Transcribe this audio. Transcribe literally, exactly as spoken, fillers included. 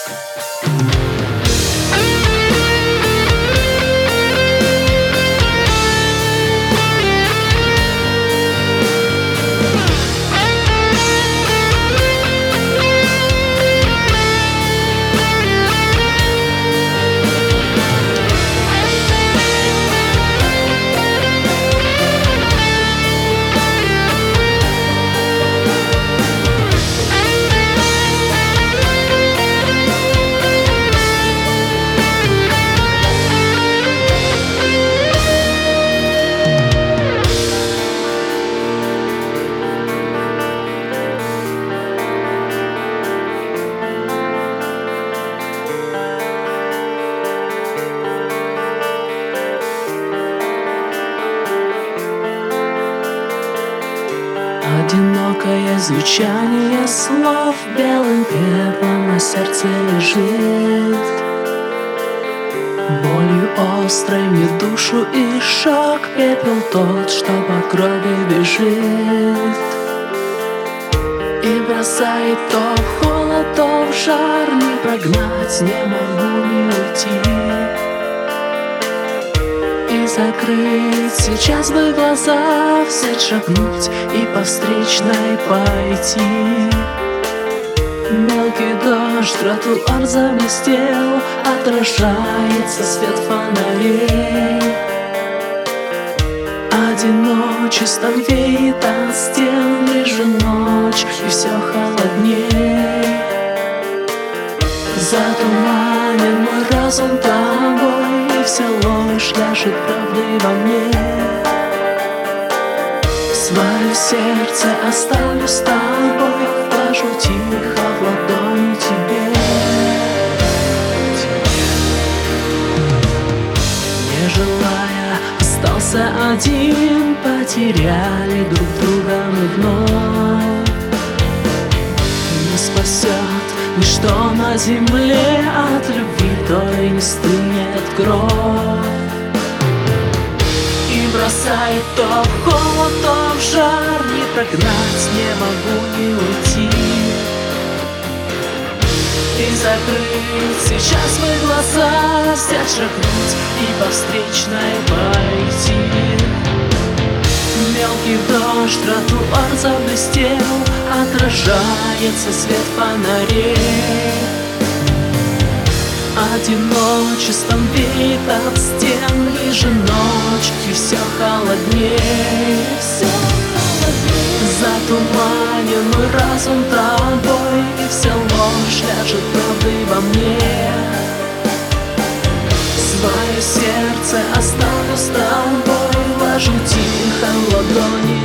Одинокое звучание слов белым пеплом на сердце лежит. Болью острой мне в душу и шок, пепел тот, что по крови бежит. И бросает то в холод, то в жар, не прогнать, не могу не уйти. И закрыть сейчас бы глаза, взять, шагнуть и по встречной пойти. Мелкий дождь, тротуар заблестел, отражается свет фонарей. Одиночеством веет от стен, ближе ночь, и все холодней. Затуманен мой разум тобой, и вся ложь ляжет правдой во мне. Свое сердце оставлю с тобой, вложу тихо в ладонь тебе. Не желая, остался один, потеряли друг друга мы вновь. Не спасет ничто на земле от любви, той не стынет кровь. И бросает то в холод, то в жар, не прогнать, не могу не уйти. И закрыть сейчас мои глаза, взять, шагнуть и по встречной пойти. Мелкий дождь, тротуар заблестел, отражается свет фонарей. Одиночеством веет от стен, ближе ночь, и все холоднее, все холоднее. Затуманен мой разум тобой, и вся ложь ляжет правдой во мне. Свое сердце оставлю с тобой, вложу тихо в ладони